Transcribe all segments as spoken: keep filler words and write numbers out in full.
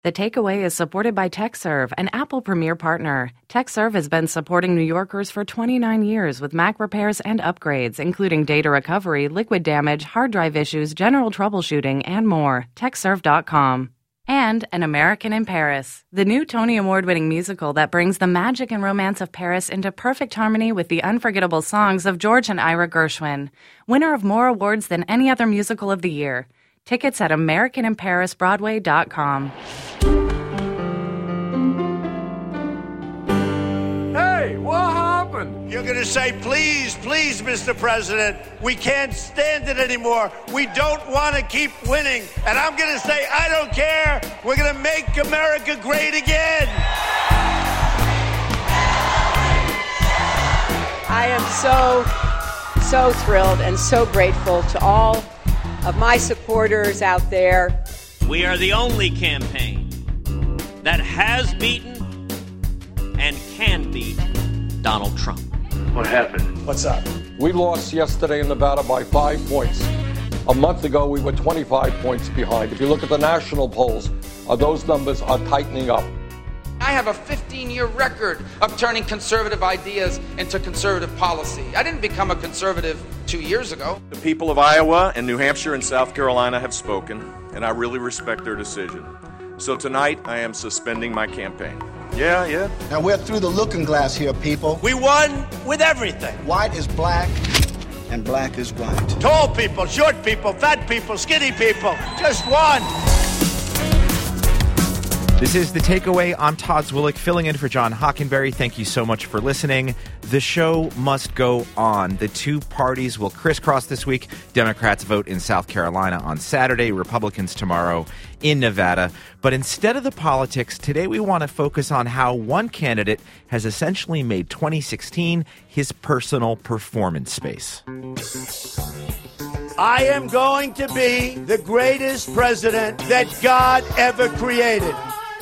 The Takeaway is supported by TechServe, an Apple Premier partner. TechServe has been supporting New Yorkers for twenty-nine years with Mac repairs and upgrades, including data recovery, liquid damage, hard drive issues, general troubleshooting, and more. TechServe dot com. And An American in Paris, the new Tony Award-winning musical that brings the magic and romance of Paris into perfect harmony with the unforgettable songs of George and Ira Gershwin. Winner of more awards than any other musical of the year. Tickets at American in Paris Broadway dot com. Hey, what happened? You're going to say, please, please, Mister President, we can't stand it anymore. We don't want to keep winning. And I'm going to say, I don't care. We're going to make America great again. I am so, so thrilled and so grateful to all of my supporters out there. We are the only campaign that has beaten and can beat Donald Trump. What happened? What's up? We lost yesterday in Nevada by five points. A month ago, we were twenty-five points behind. If you look at the national polls, uh, those numbers are tightening up. I have a fifteen-year record of turning conservative ideas into conservative policy. I didn't become a conservative two years ago. The people of Iowa and New Hampshire and South Carolina have spoken, and I really respect their decision. So tonight, I am suspending my campaign. Yeah, yeah. Now we're through the looking glass here, people. We won with everything. White is black, and black is white. Tall people, short people, fat people, skinny people. Just one. This is The Takeaway. I'm Todd Zwillich, filling in for John Hockenberry. Thank you so much for listening. The show must go on. The two parties will crisscross this week. Democrats vote in South Carolina on Saturday, Republicans tomorrow in Nevada. But instead of the politics, today we want to focus on how one candidate has essentially made twenty sixteen his personal performance space. I am going to be the greatest president that God ever created.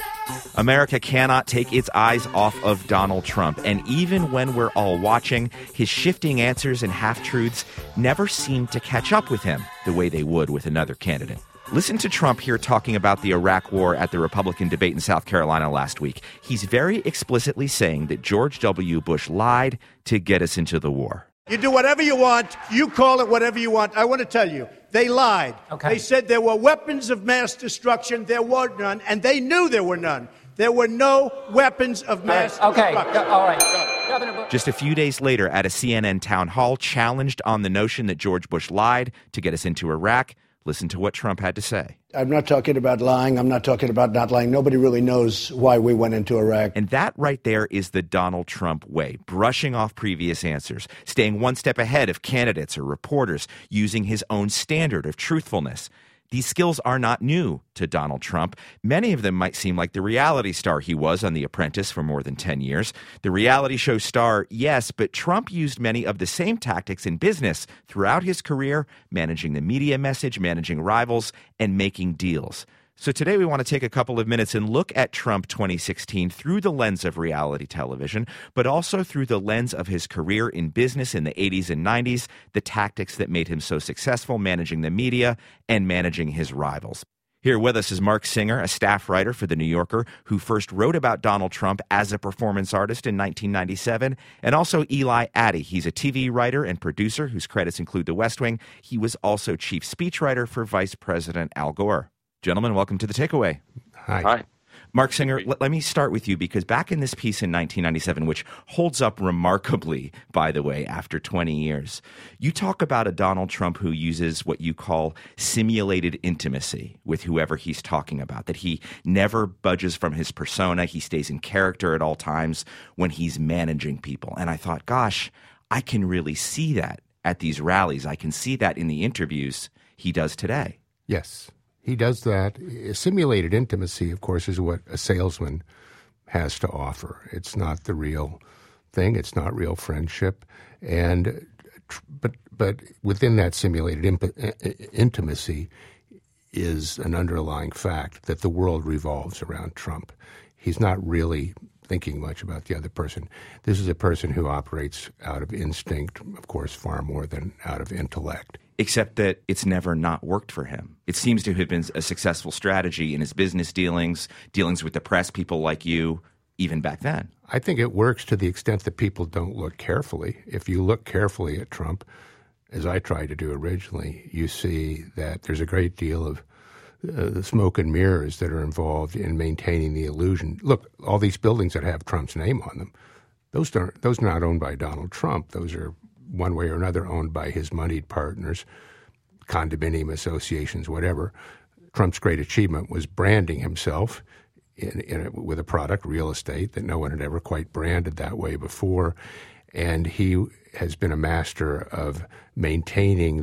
America cannot take its eyes off of Donald Trump, and even when we're all watching, his shifting answers and half-truths never seem to catch up with him the way they would with another candidate. Listen to Trump here talking about the Iraq War at the Republican debate in South Carolina last week. He's very explicitly saying that George W. Bush lied to get us into the war. You do whatever you want. You call it whatever you want. I want to tell you, they lied. Okay. They said there were weapons of mass destruction. There were none, and they knew there were none. There were no weapons of mass all right. Okay. destruction. All right. Just a few days later, at a C N N town hall challenged on the notion that George Bush lied to get us into Iraq, listen to what Trump had to say. I'm not talking about lying. I'm not talking about not lying. Nobody really knows why we went into Iraq. And that right there is the Donald Trump way, brushing off previous answers, staying one step ahead of candidates or reporters, using his own standard of truthfulness. These skills are not new to Donald Trump. Many of them might seem like the reality star he was on The Apprentice for more than ten years. The reality show star, yes, but Trump used many of the same tactics in business throughout his career, managing the media message, managing rivals, and making deals. So today we want to take a couple of minutes and look at Trump twenty sixteen through the lens of reality television, but also through the lens of his career in business in the eighties and nineties, the tactics that made him so successful managing the media and managing his rivals. Here with us is Mark Singer, a staff writer for The New Yorker, who first wrote about Donald Trump as a performance artist in nineteen ninety-seven, and also Eli Addy. He's a T V writer and producer whose credits include The West Wing. He was also chief speechwriter for Vice President Al Gore. Gentlemen, welcome to The Takeaway. Hi. Hi. Mark Singer, let, let me start with you, because back in this piece in nineteen ninety-seven, which holds up remarkably, by the way, after twenty years, you talk about a Donald Trump who uses what you call simulated intimacy with whoever he's talking about, that he never budges from his persona. He stays in character at all times when he's managing people. And I thought, gosh, I can really see that at these rallies. I can see that in the interviews he does today. Yes. He does that. Simulated intimacy, of course, is what a salesman has to offer. It's not the real thing. It's not real friendship. And but but within that simulated imp- intimacy is an underlying fact that the world revolves around Trump. He's not really thinking much about the other person. This is a person who operates out of instinct, of course, far more than out of intellect. except that it's never not worked for him. It seems to have been a successful strategy in his business dealings, dealings with the press, people like you, even back then. I think it works to the extent that people don't look carefully. If you look carefully at Trump, as I tried to do originally, you see that there's a great deal of uh, the smoke and mirrors that are involved in maintaining the illusion. Look, all these buildings that have Trump's name on them, those aren't, those are not owned by Donald Trump. Those are one way or another owned by his moneyed partners, condominium associations, whatever. Trump's great achievement was branding himself in, in a, with a product, real estate, that no one had ever quite branded that way before. And he has been a master of maintaining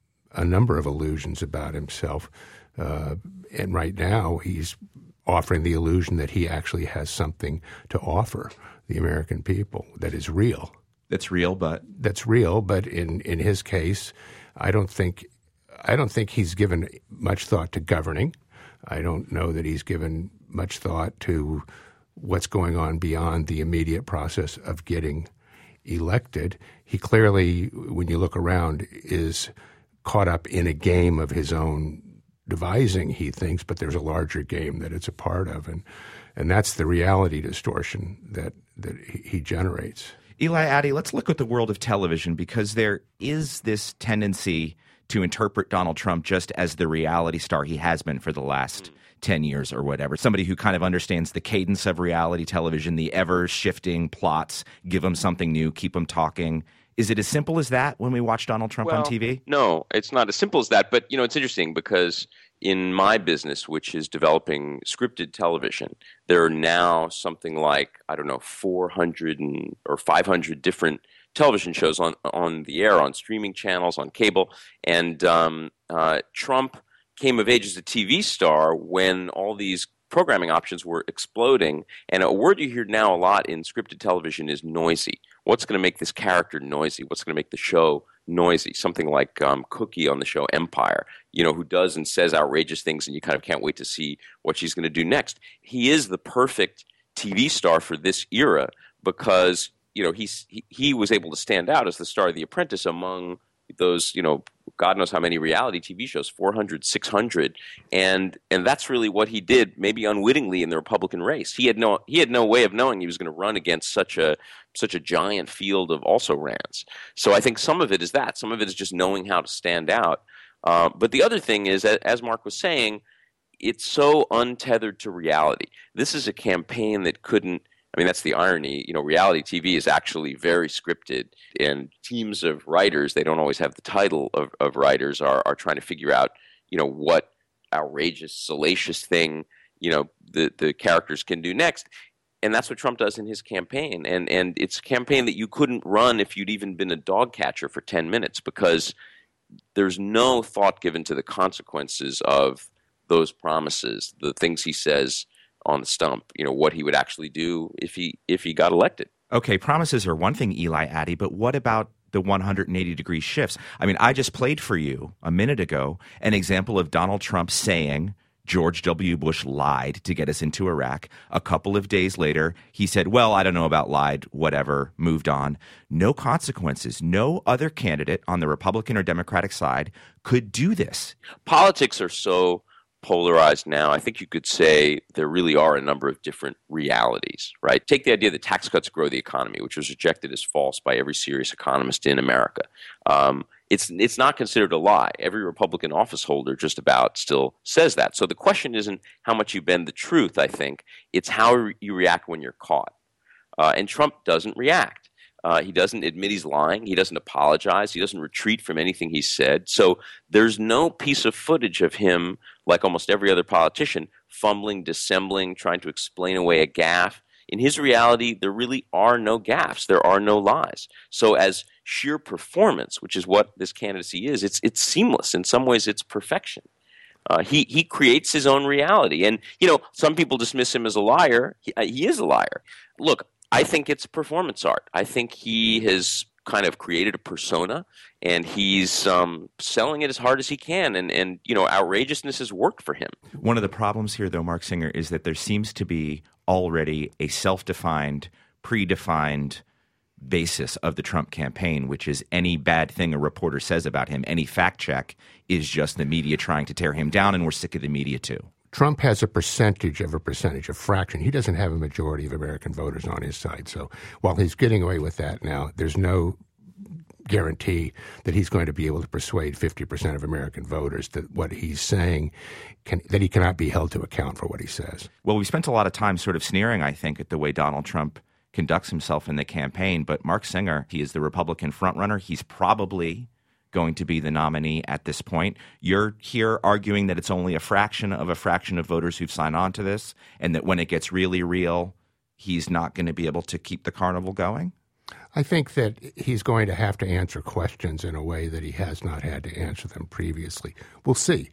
a number of illusions about himself. Uh, and right now he's offering the illusion that he actually has something to offer the American people that is real. That's real, but that's real. But in, in his case, I don't think I don't think he's given much thought to governing. I don't know that he's given much thought to what's going on beyond the immediate process of getting elected. He clearly, when you look around, is caught up in a game of his own devising, he thinks, but there's a larger game that it's a part of, and and that's the reality distortion that that he generates. Eli Addy, let's look at the world of television, because there is this tendency to interpret Donald Trump just as the reality star he has been for the last mm. ten years or whatever. Somebody who kind of understands the cadence of reality television, the ever-shifting plots, give him something new, keep him talking. Is it as simple as that when we watch Donald Trump well, on T V? No, it's not as simple as that. But, you know, it's interesting because in my business, which is developing scripted television, there are now something like, I don't know, four hundred and, or five hundred different television shows on, on the air, on streaming channels, on cable. And um, uh, Trump came of age as a T V star when all these programming options were exploding. And a word you hear now a lot in scripted television is noisy. What's going to make this character noisy? What's going to make the show noisy? Something like um, Cookie on the show Empire, you know, who does and says outrageous things, and you kind of can't wait to see what she's going to do next. He is the perfect T V star for this era because, you know, he's, he, he was able to stand out as the star of The Apprentice among those, you know, God knows how many reality T V shows, four hundred, six hundred, and and that's really what he did, maybe unwittingly, in the Republican race. He had no he had no way of knowing he was going to run against such a such a giant field of also-rans. So I think some of it is that. Some of it is just knowing how to stand out. Uh, but the other thing is, as Mark was saying, it's so untethered to reality. This is a campaign that couldn't I mean, that's the irony. You know, reality T V is actually very scripted, and teams of writers, they don't always have the title of, of writers, are, are trying to figure out, you know, what outrageous, salacious thing, you know, the, the characters can do next. And that's what Trump does in his campaign. And, and it's a campaign that you couldn't run if you'd even been a dog catcher for ten minutes, because there's no thought given to the consequences of those promises, the things he says on the stump, you know, what he would actually do if he if he got elected. Okay, promises are one thing, Eli Addy, but what about the one hundred eighty degree shifts? I mean, I just played for you a minute ago an example of Donald Trump saying George W. Bush lied to get us into Iraq. A couple of days later, he said, well, I don't know about lied, whatever, moved on. No consequences. No other candidate on the Republican or Democratic side could do this. Politics are so polarized now. I think you could say there really are a number of different realities, right? Take the idea that tax cuts grow the economy, which was rejected as false by every serious economist in America. Um, it's it's not considered a lie. Every Republican office holder just about still says that. So the question isn't how much you bend the truth, I think. It's how you react when you're caught. Uh, and Trump doesn't react. Uh, he doesn't admit he's lying. He doesn't apologize. He doesn't retreat from anything he said. So there's no piece of footage of him, like almost every other politician, fumbling, dissembling, trying to explain away a gaffe. In his reality, there really are no gaffes. There are no lies. So as sheer performance, which is what this candidacy is, it's it's seamless. In some ways, it's perfection. Uh, he he creates his own reality. And, you know, some people dismiss him as a liar. He, uh, he is a liar. Look, I think it's performance art. I think he has kind of created a persona, and he's um, selling it as hard as he can. And, and, you know, outrageousness has worked for him. One of the problems here, though, Mark Singer, is that there seems to be already a self-defined, predefined basis of the Trump campaign, which is any bad thing a reporter says about him, any fact check, is just the media trying to tear him down, and we're sick of the media too. Trump has a percentage of a percentage, a fraction. He doesn't have a majority of American voters on his side. So while he's getting away with that now, there's no guarantee that he's going to be able to persuade fifty percent of American voters that what he's saying, can, that he cannot be held to account for what he says. Well, we spent a lot of time sort of sneering, I think, at the way Donald Trump conducts himself in the campaign. But Mark Singer, he is the Republican frontrunner. He's probably going to be the nominee at this point. You're here arguing that it's only a fraction of a fraction of voters who've signed on to this, and that when it gets really real, he's not going to be able to keep the carnival going? I think that he's going to have to answer questions in a way that he has not had to answer them previously. We'll see.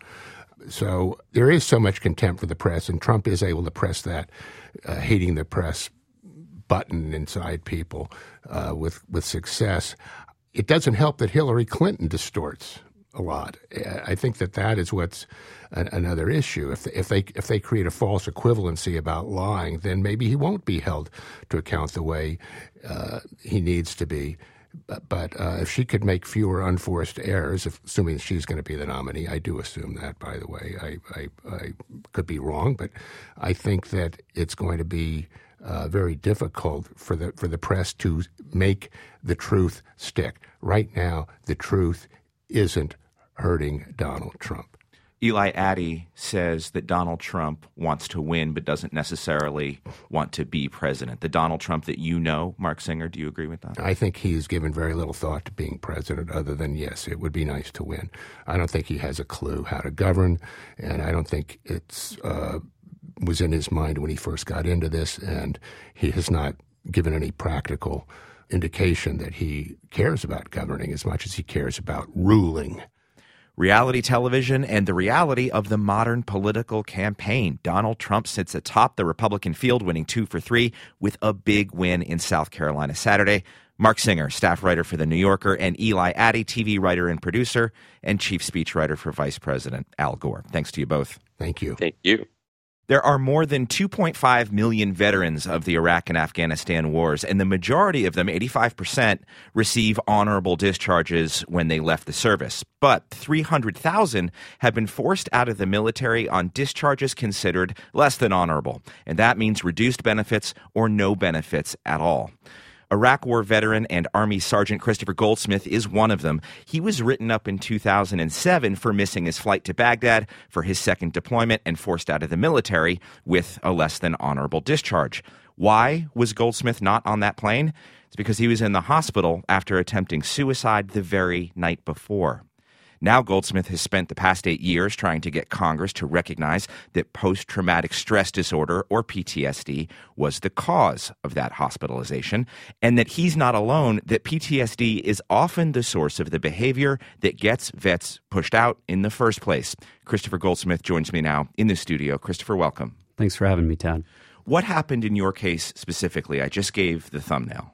So there is so much contempt for the press, and Trump is able to press that uh, hating the press button inside people uh, with with success. It doesn't help that Hillary Clinton distorts a lot. I think that that is what's an, another issue. If they, if they if they create a false equivalency about lying, then maybe he won't be held to account the way uh, he needs to be. But, but uh, if she could make fewer unforced errors, if, assuming she's going to be the nominee, I do assume that, by the way. I, I, I could be wrong, but I think that it's going to be Uh, very difficult for the for the press to make the truth stick. Right now, the truth isn't hurting Donald Trump. Eli Addy says that Donald Trump wants to win but doesn't necessarily want to be president. The Donald Trump that you know, Mark Singer, do you agree with that? I think he's given very little thought to being president other than, yes, it would be nice to win. I don't think he has a clue how to govern, and I don't think it's uh, was in his mind when he first got into this, and he has not given any practical indication that he cares about governing as much as he cares about ruling. Reality television and the reality of the modern political campaign. Donald Trump sits atop the Republican field, winning two for three with a big win in South Carolina Saturday. Mark Singer, staff writer for The New Yorker, and Eli Addy, T V writer and producer, and chief speechwriter for Vice President Al Gore. Thanks to you both. Thank you. Thank you. There are more than two point five million veterans of the Iraq and Afghanistan wars, and the majority of them, eighty-five percent, receive honorable discharges when they left the service. But three hundred thousand have been forced out of the military on discharges considered less than honorable, and that means reduced benefits or no benefits at all. Iraq War veteran and Army Sergeant Christopher Goldsmith is one of them. He was written up in two thousand seven for missing his flight to Baghdad for his second deployment and forced out of the military with a less than honorable discharge. Why was Goldsmith not on that plane? It's because he was in the hospital after attempting suicide the very night before. Now Goldsmith has spent the past eight years trying to get Congress to recognize that post-traumatic stress disorder, or P T S D, was the cause of that hospitalization, and that he's not alone, that P T S D is often the source of the behavior that gets vets pushed out in the first place. Christopher Goldsmith joins me now in the studio. Christopher, welcome. Thanks for having me, Todd. What happened in your case specifically? I just gave the thumbnail.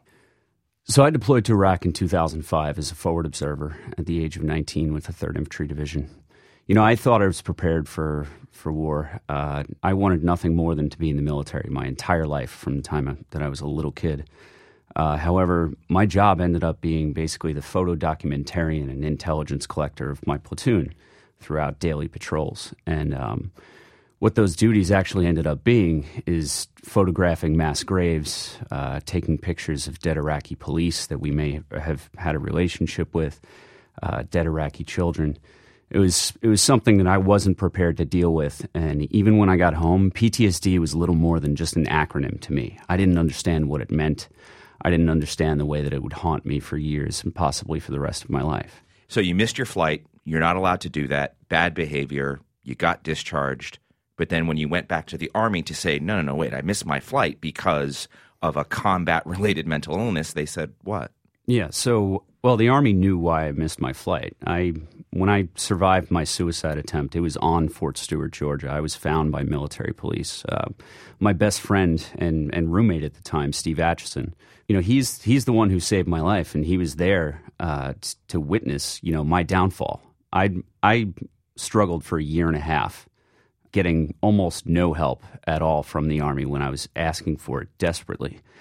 So I deployed to Iraq in two thousand five as a forward observer at the age of nineteen with the third Infantry Division. You know, I thought I was prepared for, for war. Uh, I wanted nothing more than to be in the military my entire life from the time that I was a little kid. Uh, however, my job ended up being basically the photo documentarian and intelligence collector of my platoon throughout daily patrols. And um, what those duties actually ended up being is photographing mass graves, uh, taking pictures of dead Iraqi police that we may have had a relationship with, uh, dead Iraqi children. It was it was something that I wasn't prepared to deal with, and even when I got home, P T S D was little more than just an acronym to me. I didn't understand what it meant. I didn't understand the way that it would haunt me for years and possibly for the rest of my life. So you missed your flight. You're not allowed to do that. Bad behavior. You got discharged. But then when you went back to the Army to say, no, no, no, wait, I missed my flight because of a combat-related mental illness, they said, what? Yeah, so, well, the Army knew why I missed my flight. I, when I survived my suicide attempt, it was on Fort Stewart, Georgia. I was found by military police. Uh, my best friend and, and roommate at the time, Steve Atchison, you know, he's he's the one who saved my life, and he was there uh, t- to witness, you know, my downfall. I I struggled for a year and a half, getting almost no help at all from the Army when I was asking for it desperately.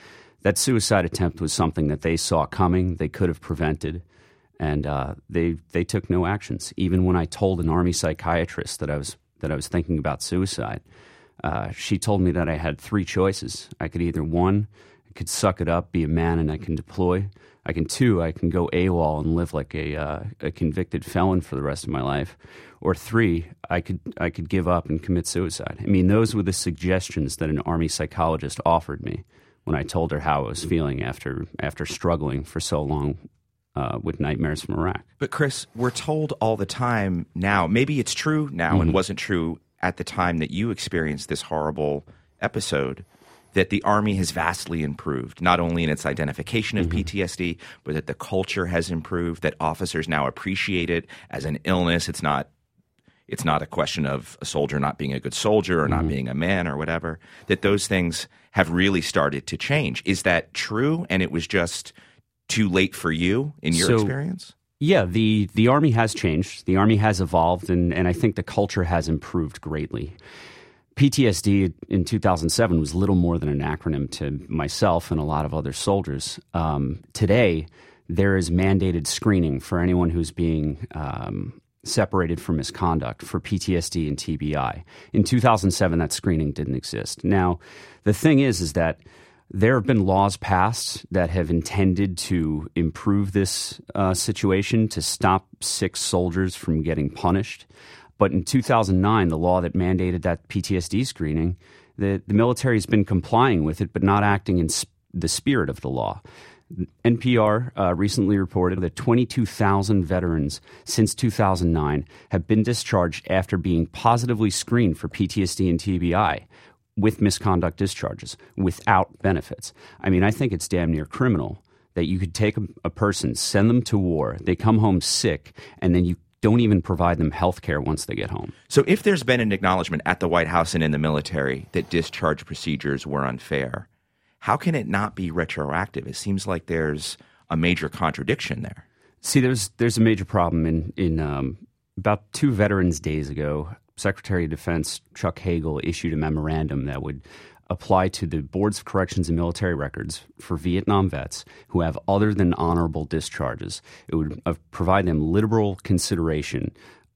That suicide attempt was something that they saw coming, they could have prevented, and uh, they they took no actions. Even when I told an Army psychiatrist that I was that I was thinking about suicide, uh, she told me that I had three choices. I could either, one, I could suck it up, be a man, and I can deploy. I can, two, I can go AWOL and live like a uh, a convicted felon for the rest of my life. Or three, I could I could give up and commit suicide. I mean, those were the suggestions that an Army psychologist offered me when I told her how I was feeling after after struggling for so long uh, with nightmares from Iraq. But Chris, we're told all the time now, maybe it's true now mm-hmm. and wasn't true at the time that you experienced this horrible episode, that the Army has vastly improved, not only in its identification of mm-hmm. P T S D, but that the culture has improved, that officers now appreciate it as an illness. It's not It's not a question of a soldier not being a good soldier or mm-hmm. not being a man or whatever, that those things have really started to change. Is that true? And it was just too late for you in your so, experience? Yeah, the, the Army has changed. The Army has evolved, and, and I think the culture has improved greatly. P T S D in two thousand seven was little more than an acronym to myself and a lot of other soldiers. Um, today, there is mandated screening for anyone who's being um, separated for misconduct for P T S D and T B I. In two thousand seven, that screening didn't exist. Now, the thing is, is that there have been laws passed that have intended to improve this uh, situation, to stop sick soldiers from getting punished. But in two thousand nine, the law that mandated that P T S D screening, the, the military has been complying with it, but not acting in sp- the spirit of the law. N P R uh, recently reported that twenty-two thousand veterans since two thousand nine have been discharged after being positively screened for P T S D and T B I with misconduct discharges, without benefits. I mean, I think it's damn near criminal that you could take a, a person, send them to war, they come home sick, and then you don't even provide them health care once they get home. So if there's been an acknowledgement at the White House and in the military that discharge procedures were unfair, how can it not be retroactive? It seems like there's a major contradiction there. See, there's there's a major problem. In, in um, about two Veterans Days ago, Secretary of Defense Chuck Hagel issued a memorandum that would apply to the Boards of Corrections and Military Records for Vietnam vets who have other than honorable discharges. It would uh, provide them liberal consideration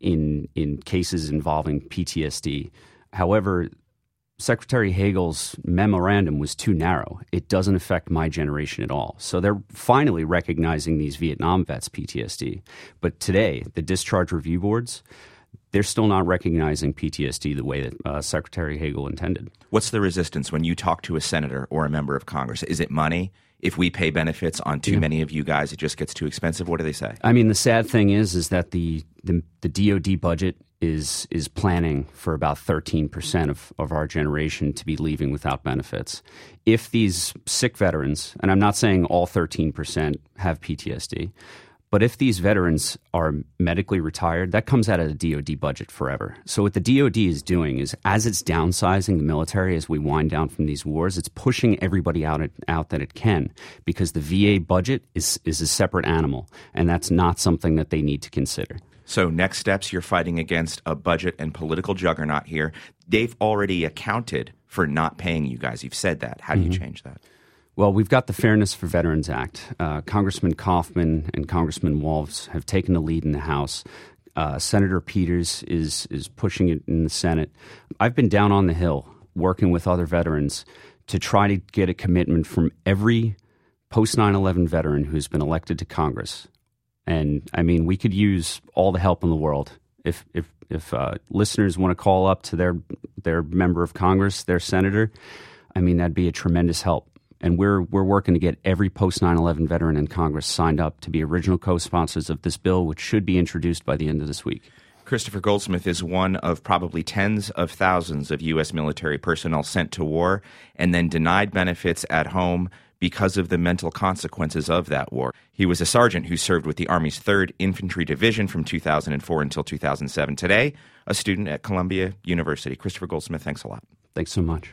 in in cases involving P T S D. However, Secretary Hagel's memorandum was too narrow. It doesn't affect my generation at all. So they're finally recognizing these Vietnam vets' P T S D. But today, the discharge review boards, they're still not recognizing P T S D the way that uh, Secretary Hagel intended. What's the resistance when you talk to a senator or a member of Congress? Is it money? If we pay benefits on too yeah. many of you guys, it just gets too expensive? What do they say? I mean, the sad thing is is that the the, the D O D budget is is planning for about thirteen percent of, of our generation to be leaving without benefits. If these sick veterans, and I'm not saying all thirteen percent have P T S D, but if these veterans are medically retired, that comes out of the D O D budget forever. So what the D O D is doing is, as it's downsizing the military as we wind down from these wars, it's pushing everybody out, out that it can, because the V A budget is, is a separate animal, and that's not something that they need to consider. So next steps, you're fighting against a budget and political juggernaut here. They've already accounted for not paying you guys. You've said that. How do you mm-hmm. change that? Well, we've got the Fairness for Veterans Act. Uh, Congressman Kaufman and Congressman Walz have taken the lead in the House. Uh, Senator Peters is is pushing it in the Senate. I've been down on the Hill working with other veterans to try to get a commitment from every post nine eleven veteran who's been elected to Congress. And, I mean, we could use all the help in the world. If if if uh, listeners want to call up to their their member of Congress, their senator, I mean, that'd be a tremendous help. And we're we're working to get every post nine eleven veteran in Congress signed up to be original co-sponsors of this bill, which should be introduced by the end of this week. Christopher Goldsmith is one of probably tens of thousands of U S military personnel sent to war and then denied benefits at home because of the mental consequences of that war. He was a sergeant who served with the Army's third Infantry Division from two thousand four until two thousand seven. Today, a student at Columbia University. Christopher Goldsmith, thanks a lot. Thanks so much.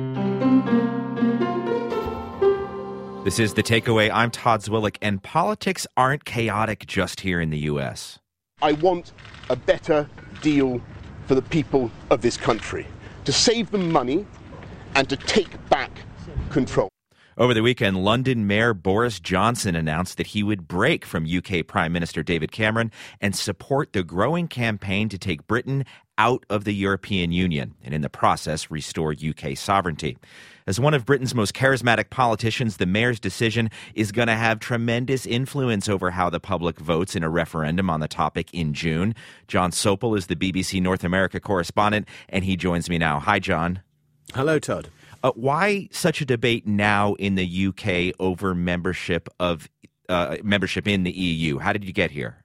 This is The Takeaway. I'm Todd Zwillich, and politics aren't chaotic just here in the U S. I want a better deal for the people of this country, to save them money and to take back control. Over the weekend, London Mayor Boris Johnson announced that he would break from U K Prime Minister David Cameron and support the growing campaign to take Britain out of the European Union and in the process restore U K sovereignty. As one of Britain's most charismatic politicians, the mayor's decision is going to have tremendous influence over how the public votes in a referendum on the topic in June. John Sopel is the B B C North America correspondent, and he joins me now. Hi, John. Hello, Todd. Uh, why such a debate now in the U K over membership of uh, membership in the E U? How did you get here?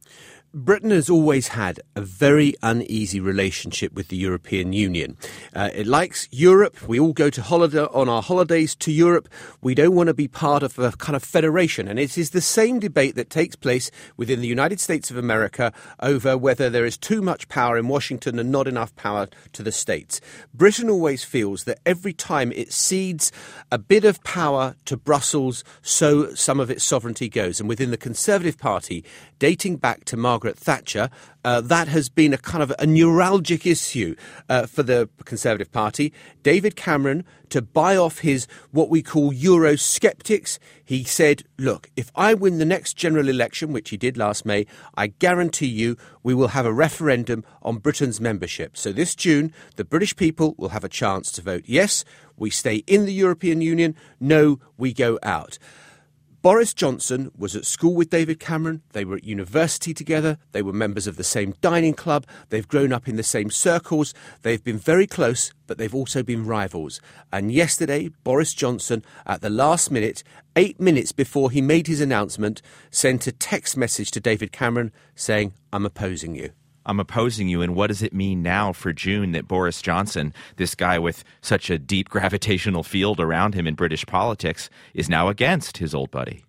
Britain has always had a very uneasy relationship with the European Union. Uh, it likes Europe. We all go to holiday on our holidays to Europe. We don't want to be part of a kind of federation. And it is the same debate that takes place within the United States of America over whether there is too much power in Washington and not enough power to the states. Britain always feels that every time it cedes a bit of power to Brussels, so some of its sovereignty goes. And within the Conservative Party, dating back to Margaret Margaret Thatcher, uh, that has been a kind of a neuralgic issue uh, for the Conservative Party. David Cameron, to buy off his what we call Eurosceptics, he said, look, if I win the next general election, which he did last May, I guarantee you we will have a referendum on Britain's membership. So this June, the British people will have a chance to vote yes, we stay in the European Union, no, we go out. Boris Johnson was at school with David Cameron. They were at university together. They were members of the same dining club. They've grown up in the same circles. They've been very close, but they've also been rivals. And yesterday, Boris Johnson, at the last minute, eight minutes before he made his announcement, sent a text message to David Cameron saying, I'm opposing you. I'm opposing you. And what does it mean now for June that Boris Johnson, this guy with such a deep gravitational field around him in British politics, is now against his old buddy?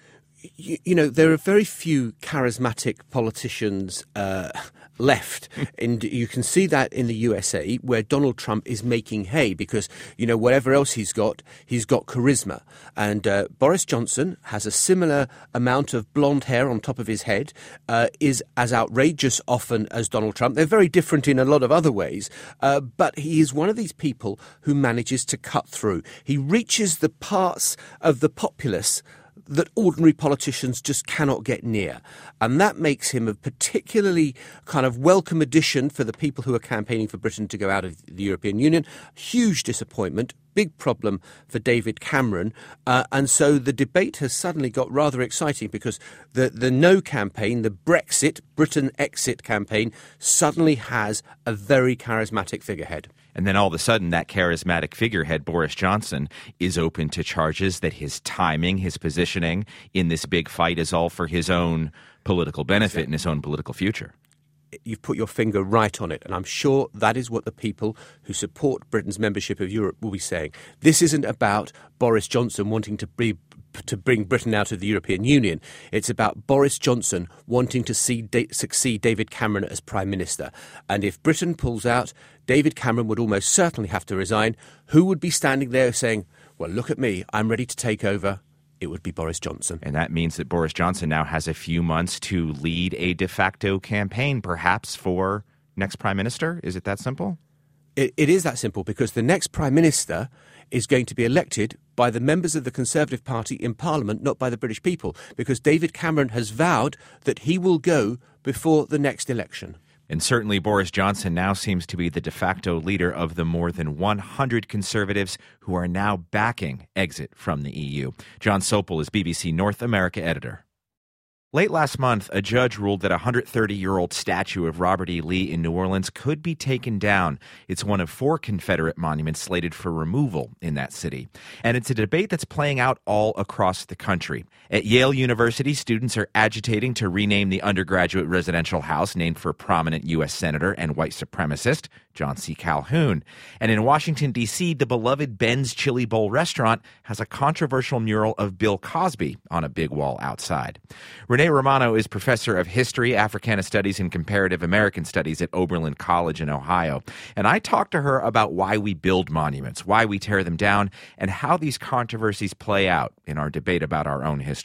You, you know, there are very few charismatic politicians uh, left. And you can see that in the U S A, where Donald Trump is making hay because, you know, whatever else he's got, he's got charisma. And uh, Boris Johnson has a similar amount of blonde hair on top of his head, uh, is as outrageous often as Donald Trump. They're very different in a lot of other ways, uh, but he is one of these people who manages to cut through. He reaches the parts of the populace that ordinary politicians just cannot get near. And that makes him a particularly kind of welcome addition for the people who are campaigning for Britain to go out of the European Union. Huge disappointment, big problem for David Cameron. Uh, and so the debate has suddenly got rather exciting because the, the no campaign, the Brexit, Britain exit campaign, suddenly has a very charismatic figurehead. And then all of a sudden, that charismatic figurehead, Boris Johnson, is open to charges that his timing, his positioning in this big fight is all for his own political benefit and his own political future. You've put your finger right on it, and I'm sure that is what the people who support Britain's membership of Europe will be saying. This isn't about Boris Johnson wanting to be to bring Britain out of the European Union. It's about Boris Johnson wanting to see da- succeed David Cameron as Prime Minister. And if Britain pulls out, David Cameron would almost certainly have to resign. Who would be standing there saying, well, look at me, I'm ready to take over? It would be Boris Johnson. And that means that Boris Johnson now has a few months to lead a de facto campaign, perhaps for next Prime Minister. Is it that simple? It, it is that simple because the next Prime Minister is going to be elected by the members of the Conservative Party in Parliament, not by the British people, because David Cameron has vowed that he will go before the next election. And certainly Boris Johnson now seems to be the de facto leader of the more than one hundred Conservatives who are now backing exit from the E U. John Sopel is B B C North America editor. Late last month, a judge ruled that a one hundred thirty-year-old statue of Robert E. Lee in New Orleans could be taken down. It's one of four Confederate monuments slated for removal in that city. And it's a debate that's playing out all across the country. At Yale University, students are agitating to rename the undergraduate residential house named for prominent U S senator and white supremacist John C. Calhoun. And in Washington, D C, the beloved Ben's Chili Bowl restaurant has a controversial mural of Bill Cosby on a big wall outside. Renee Romano is professor of history, Africana studies, and comparative American studies at Oberlin College in Ohio. And I talked to her about why we build monuments, why we tear them down, and how these controversies play out in our debate about our own history.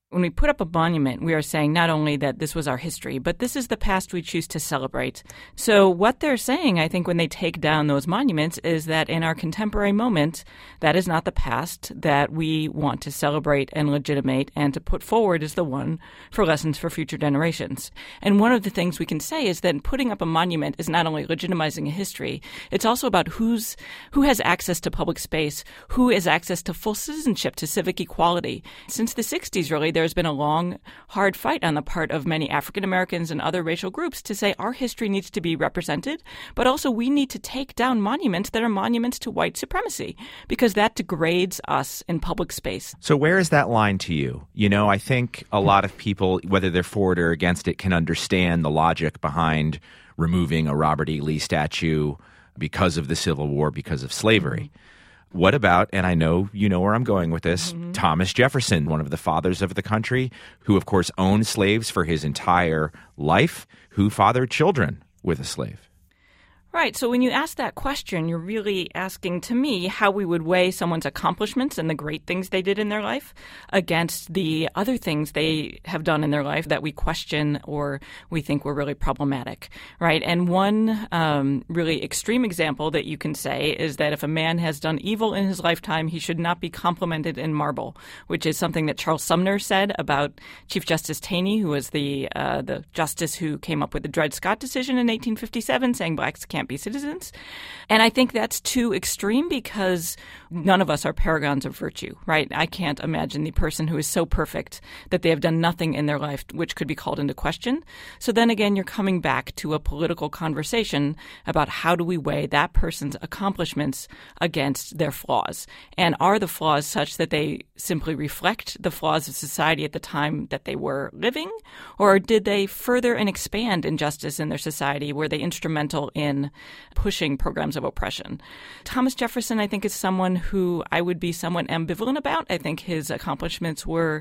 When we put up a monument, we are saying not only that this was our history, but this is the past we choose to celebrate. So what they're saying, I think, when they take down those monuments is that in our contemporary moment, that is not the past that we want to celebrate and legitimate and to put forward as the one for lessons for future generations. And one of the things we can say is that putting up a monument is not only legitimizing a history, it's also about who's who has access to public space, who has access to full citizenship, to civic equality. Since the sixties, really, there's been a long, hard fight on the part of many African Americans and other racial groups to say our history needs to be represented, but also we need to take down monuments that are monuments to white supremacy, because that degrades us in public space. So where is that line to you? You know, I think a lot of people, whether they're for it or against it, can understand the logic behind removing a Robert E. Lee statue because of the Civil War, because of slavery. What about, and I know you know where I'm going with this, mm-hmm. Thomas Jefferson, one of the fathers of the country, who, of course, owned slaves for his entire life, who fathered children with a slave? Right. So when you ask that question, you're really asking, to me, how we would weigh someone's accomplishments and the great things they did in their life against the other things they have done in their life that we question or we think were really problematic. Right. And one um, really extreme example that you can say is that if a man has done evil in his lifetime, he should not be complimented in marble, which is something that Charles Sumner said about Chief Justice Taney, who was the uh, the justice who came up with the Dred Scott decision in eighteen fifty-seven, saying blacks can't be citizens. And I think that's too extreme because none of us are paragons of virtue, right? I can't imagine the person who is so perfect that they have done nothing in their life which could be called into question. So then again, you're coming back to a political conversation about how do we weigh that person's accomplishments against their flaws? And are the flaws such that they simply reflect the flaws of society at the time that they were living? Or did they further and expand injustice in their society? Were they instrumental in pushing programs of oppression? Thomas Jefferson, I think, is someone who I would be somewhat ambivalent about. I think his accomplishments were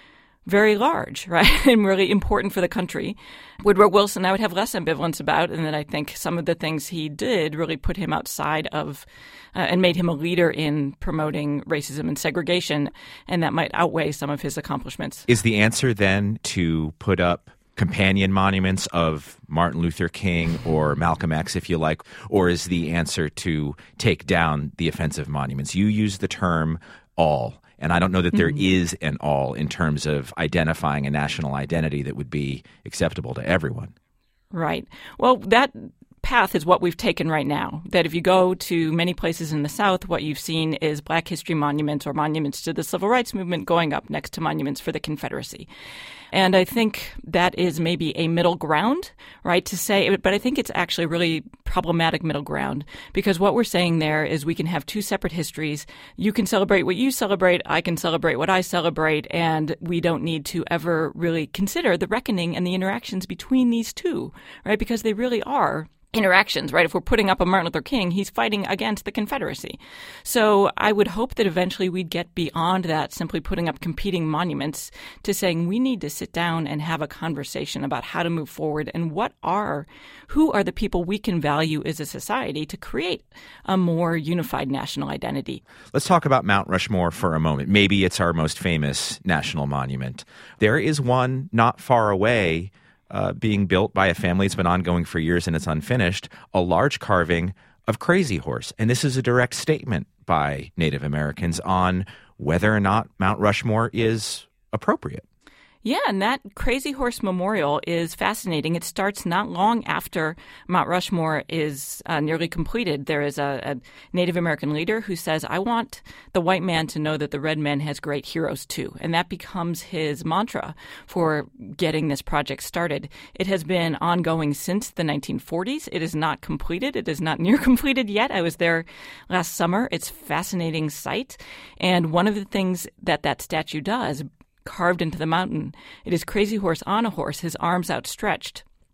very large, right, and really important for the country. Woodrow Wilson, I would have less ambivalence about, and then I think some of the things he did really put him outside of uh, and made him a leader in promoting racism and segregation, and that might outweigh some of his accomplishments. Is the answer then to put up companion monuments of Martin Luther King or Malcolm X, if you like, or is the answer to take down the offensive monuments? You use the term all, and I don't know that there mm-hmm. is an all in terms of identifying a national identity that would be acceptable to everyone. Right. Well, that path is what we've taken right now, that if you go to many places in the South, what you've seen is Black history monuments or monuments to the Civil Rights Movement going up next to monuments for the Confederacy. And I think that is maybe a middle ground, right, to say, but I think it's actually a really problematic middle ground, because what we're saying there is we can have two separate histories. You can celebrate what you celebrate, I can celebrate what I celebrate, and we don't need to ever really consider the reckoning and the interactions between these two, right, because they really are interactions, right? If we're putting up a Martin Luther King, he's fighting against the Confederacy. So I would hope that eventually we'd get beyond that, simply putting up competing monuments, to saying we need to sit down and have a conversation about how to move forward and what are, who are the people we can value as a society to create a more unified national identity. Let's talk about Mount Rushmore for a moment. Maybe it's our most famous national monument. There is one not far away Uh, being built by a family. It's been ongoing for years and it's unfinished, a large carving of Crazy Horse. And this is a direct statement by Native Americans on whether or not Mount Rushmore is appropriate. Yeah, and that Crazy Horse Memorial is fascinating. It starts not long after Mount Rushmore is uh, nearly completed. There is a, a Native American leader who says, I want the white man to know that the red man has great heroes too. And that becomes his mantra for getting this project started. It has been ongoing since the nineteen forties. It is not completed. It is not near completed yet. I was there last summer. It's a fascinating site. And one of the things that that statue does, carved into the mountain, it is Crazy Horse on a horse, his arms outstretched.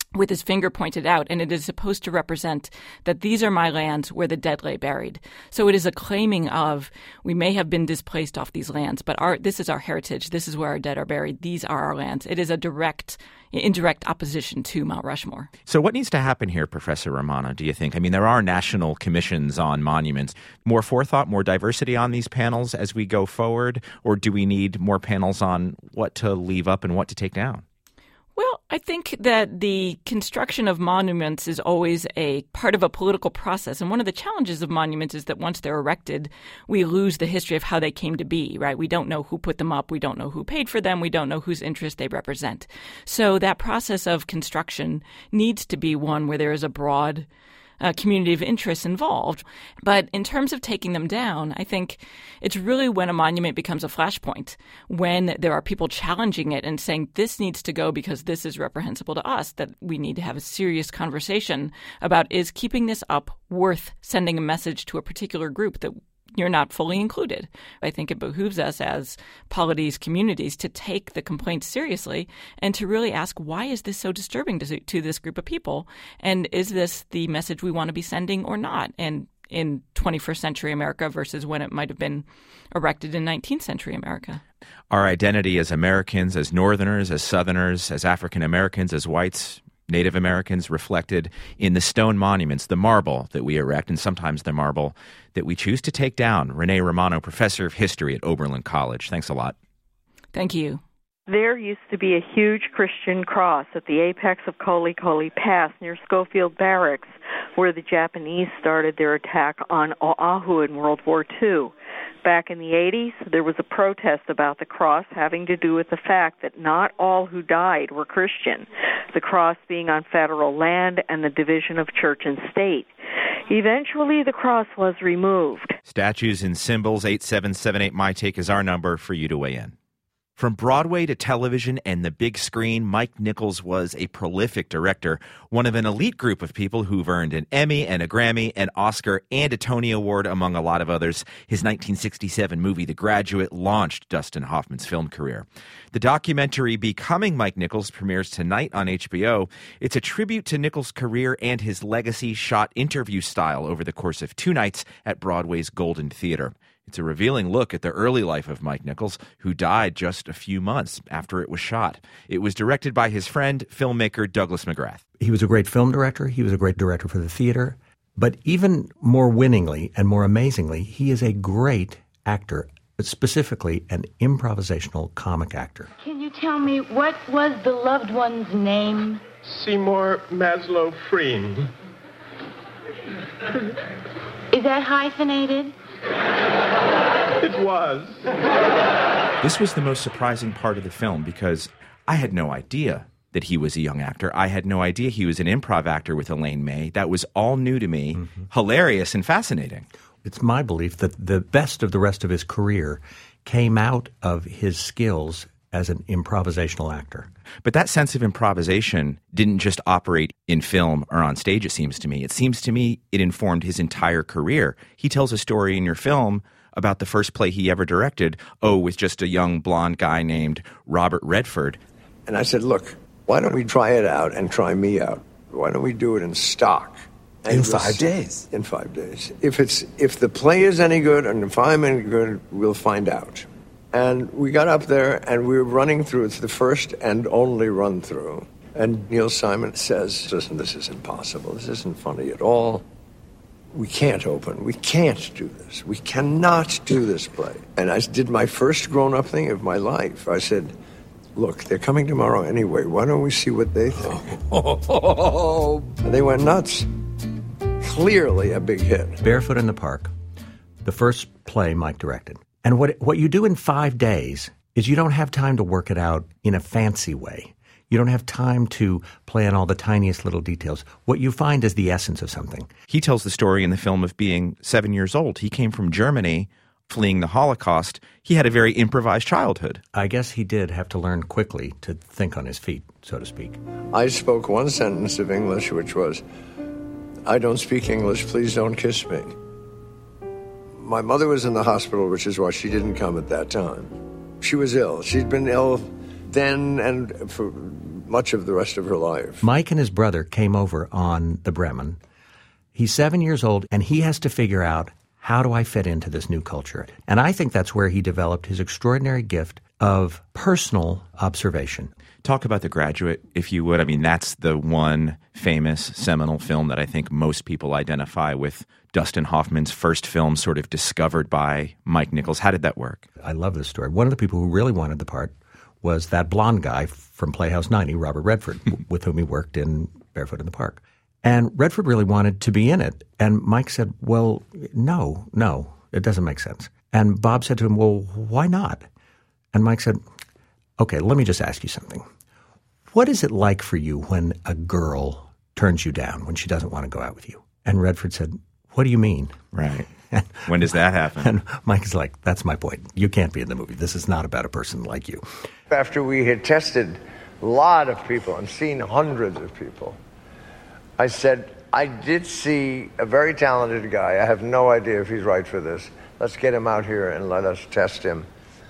with his finger pointed out, and it is supposed to represent that these are my lands where the dead lay buried. So it is a claiming of, we may have been displaced off these lands, but our this is our heritage. This is where our dead are buried. These are our lands. It is a direct, indirect opposition to Mount Rushmore. So what needs to happen here, Professor Romano, do you think? I mean, there are national commissions on monuments. More forethought, more diversity on these panels as we go forward? Or do we need more panels on what to leave up and what to take down? Well, I think that the construction of monuments is always a part of a political process. And one of the challenges of monuments is that once they're erected, we lose the history of how they came to be, right? We don't know who put them up. We don't know who paid for them. We don't know whose interest they represent. So that process of construction needs to be one where there is a broad Uh, community of interests involved. But in terms of taking them down, I think it's really when a monument becomes a flashpoint, when there are people challenging it and saying this needs to go because this is reprehensible to us, that we need to have a serious conversation about, is keeping this up worth sending a message to a particular group that you're not fully included. I think it behooves us as polities communities to take the complaints seriously and to really ask, why is this so disturbing to, to this group of people? And is this the message we want to be sending or not? And in twenty-first century America versus when it might have been erected in nineteenth century America. Our identity as Americans, as Northerners, as Southerners, as African Americans, as whites, Native Americans, reflected in the stone monuments, the marble that we erect, and sometimes the marble that we choose to take down. Renee Romano, professor of history at Oberlin College. Thanks a lot. Thank you. There used to be a huge Christian cross at the apex of Koli Koli Pass near Schofield Barracks, where the Japanese started their attack on Oahu in World War Two. Back in the eighties, there was a protest about the cross having to do with the fact that not all who died were Christian, the cross being on federal land and the division of church and state. Eventually, the cross was removed. Statues and symbols, eight seven seven eight, my take is our number for you to weigh in. From Broadway to television and the big screen, Mike Nichols was a prolific director, one of an elite group of people who've earned an Emmy and a Grammy, an Oscar, and a Tony Award, among a lot of others. His nineteen sixty-seven movie, The Graduate, launched Dustin Hoffman's film career. The documentary Becoming Mike Nichols premieres tonight on H B O. It's a tribute to Nichols' career and his legacy, shot interview style over the course of two nights at Broadway's Golden Theater. It's a revealing look at the early life of Mike Nichols, who died just a few months after it was shot. It was directed by his friend, filmmaker Douglas McGrath. He was a great film director. He was a great director for the theater. But even more winningly and more amazingly, he is a great actor, but specifically an improvisational comic actor. Can you tell me, what was the loved one's name? Seymour Maslow Freen. Is that hyphenated? It was. This was the most surprising part of the film because I had no idea that he was a young actor. I had no idea he was an improv actor with Elaine May. That was all new to me, mm-hmm. hilarious and fascinating. It's my belief that the best of the rest of his career came out of his skills as an improvisational actor. But that sense of improvisation didn't just operate in film or on stage, it seems to me. It seems to me it informed his entire career. He tells a story in your film about the first play he ever directed, oh, with just a young blonde guy named Robert Redford. And I said, look, why don't we try it out and try me out? Why don't we do it in stock? And in we'll five days? In five days. If it's if the play is any good and if I'm any good, we'll find out. And we got up there, and we were running through. It's the first and only run-through. And Neil Simon says, listen, this is impossible. This isn't funny at all. We can't open. We can't do this. We cannot do this play. And I did my first grown-up thing of my life. I said, look, they're coming tomorrow anyway. Why don't we see what they think? And they went nuts. Clearly a big hit. Barefoot in the Park, the first play Mike directed. And what what you do in five days is you don't have time to work it out in a fancy way. You don't have time to plan all the tiniest little details. What you find is the essence of something. He tells the story in the film of being seven years old. He came from Germany, fleeing the Holocaust. He had a very improvised childhood. I guess he did have to learn quickly to think on his feet, so to speak. I spoke one sentence of English, which was, I don't speak English, please don't kiss me. My mother was in the hospital, which is why she didn't come at that time. She was ill. She'd been ill then and for much of the rest of her life. Mike and his brother came over on the Bremen. He's seven years old, and he has to figure out, how do I fit into this new culture? And I think that's where he developed his extraordinary gift of personal observation. Talk about The Graduate, if you would. I mean, that's the one famous seminal film that I think most people identify with Dustin Hoffman's first film sort of discovered by Mike Nichols. How did that work? I love this story. One of the people who really wanted the part was that blonde guy from Playhouse ninety, Robert Redford, with whom he worked in Barefoot in the Park. And Redford really wanted to be in it. And Mike said, well, no, no, it doesn't make sense. And Bob said to him, well, why not? And Mike said, okay, let me just ask you something. What is it like for you when a girl turns you down, when she doesn't want to go out with you? And Redford said, what do you mean? Right. When does that happen? And Mike's like, that's my point. You can't be in the movie. This is not about a person like you. After we had tested a lot of people and seen hundreds of people, I said, I did see a very talented guy. I have no idea if he's right for this. Let's get him out here and let us test him.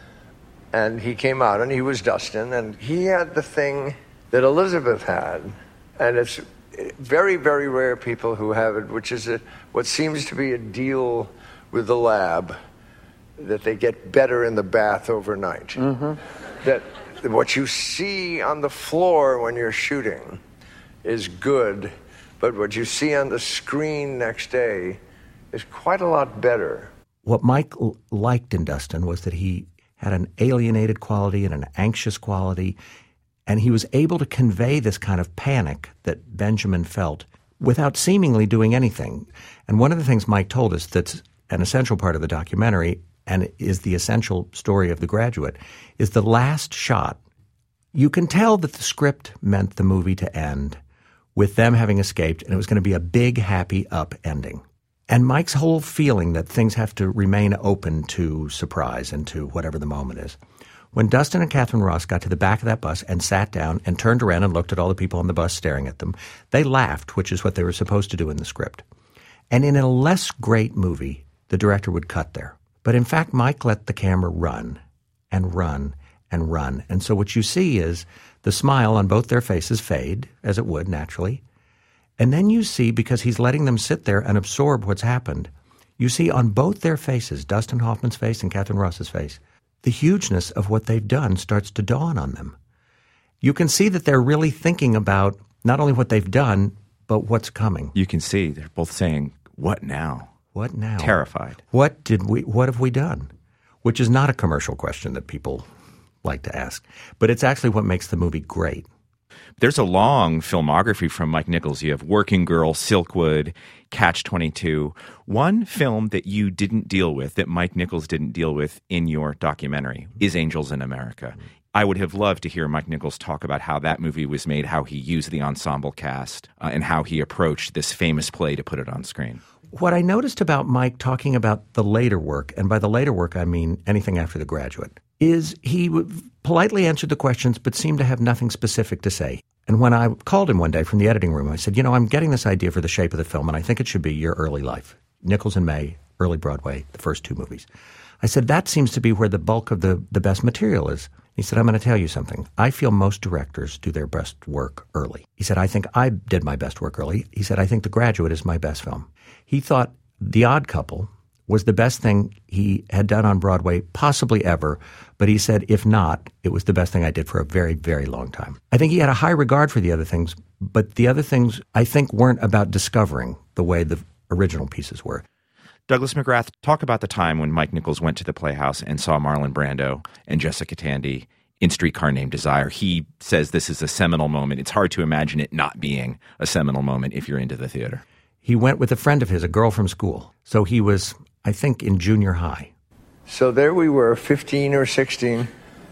And he came out, and he was Dustin, and he had the thing that Elizabeth had. And it's very, very rare people who have it, which is a, what seems to be a deal with the lab, that they get better in the bath overnight. Mm-hmm. That what you see on the floor when you're shooting is good, but what you see on the screen next day is quite a lot better. What Mike l- liked in Dustin was that he had an alienated quality and an anxious quality, and he was able to convey this kind of panic that Benjamin felt without seemingly doing anything. And one of the things Mike told us that's an essential part of the documentary and is the essential story of The Graduate is the last shot. You can tell that the script meant the movie to end with them having escaped, and it was going to be a big, happy up ending. And Mike's whole feeling that things have to remain open to surprise and to whatever the moment is. When Dustin and Catherine Ross got to the back of that bus and sat down and turned around and looked at all the people on the bus staring at them, they laughed, which is what they were supposed to do in the script. And in a less great movie, the director would cut there. But in fact, Mike let the camera run and run and run. And so what you see is the smile on both their faces fade, as it would naturally. And then you see, because he's letting them sit there and absorb what's happened, you see on both their faces, Dustin Hoffman's face and Catherine Ross's face, the hugeness of what they've done starts to dawn on them. You can see that they're really thinking about not only what they've done, but what's coming. You can see they're both saying, what now? What now? Terrified. What did we? What have we done? Which is not a commercial question that people like to ask, but it's actually what makes the movie great. There's a long filmography from Mike Nichols. You have Working Girl, Silkwood, Catch twenty-two. One film that you didn't deal with, that Mike Nichols didn't deal with in your documentary, is Angels in America. I would have loved to hear Mike Nichols talk about how that movie was made, how he used the ensemble cast, uh, and how he approached this famous play to put it on screen. What I noticed about Mike talking about the later work, and by the later work I mean anything after The Graduate, is he would politely answered the questions but seemed to have nothing specific to say. And when I called him one day from the editing room, I said, you know, I'm getting this idea for the shape of the film, and I think it should be your early life. Nichols and May, early Broadway, the first two movies. I said, that seems to be where the bulk of the, the best material is. He said, I'm going to tell you something. I feel most directors do their best work early. He said, I think I did my best work early. He said, I think The Graduate is my best film. He thought The Odd Couple was the best thing he had done on Broadway, possibly ever. But he said, if not, it was the best thing I did for a very, very long time. I think he had a high regard for the other things, but the other things, I think, weren't about discovering the way the original pieces were. Douglas McGrath, talk about the time when Mike Nichols went to the Playhouse and saw Marlon Brando and Jessica Tandy in Streetcar Named Desire. He says this is a seminal moment. It's hard to imagine it not being a seminal moment if you're into the theater. He went with a friend of his, a girl from school. So he was, I think, in junior high. So there we were, fifteen or sixteen,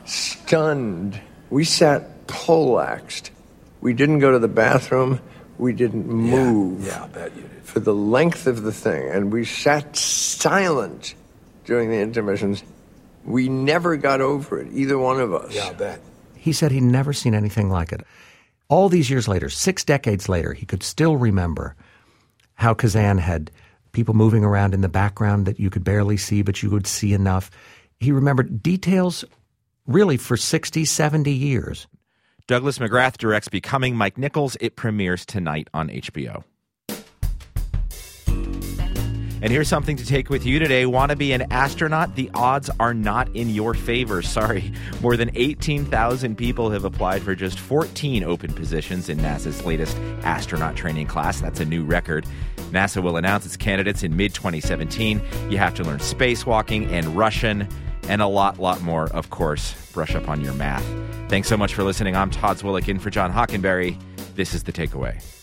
stunned. We sat poleaxed. We didn't go to the bathroom. We didn't move. Yeah, yeah, I bet you did. For the length of the thing. And we sat silent during the intermissions. We never got over it, either one of us. Yeah, I bet. He said he'd never seen anything like it. All these years later, six decades later, he could still remember how Kazan had people moving around in the background that you could barely see, but you would see enough. He remembered details really for sixty, seventy years. Douglas McGrath directs Becoming Mike Nichols. It premieres tonight on H B O. And here's something to take with you today. Want to be an astronaut? The odds are not in your favor. Sorry. More than eighteen thousand people have applied for just fourteen open positions in NASA's latest astronaut training class. That's a new record. NASA will announce its candidates in mid twenty seventeen. You have to learn spacewalking and Russian and a lot, lot more, of course. Brush up on your math. Thanks so much for listening. I'm Todd Zwillich in for John Hockenberry. This is The Takeaway.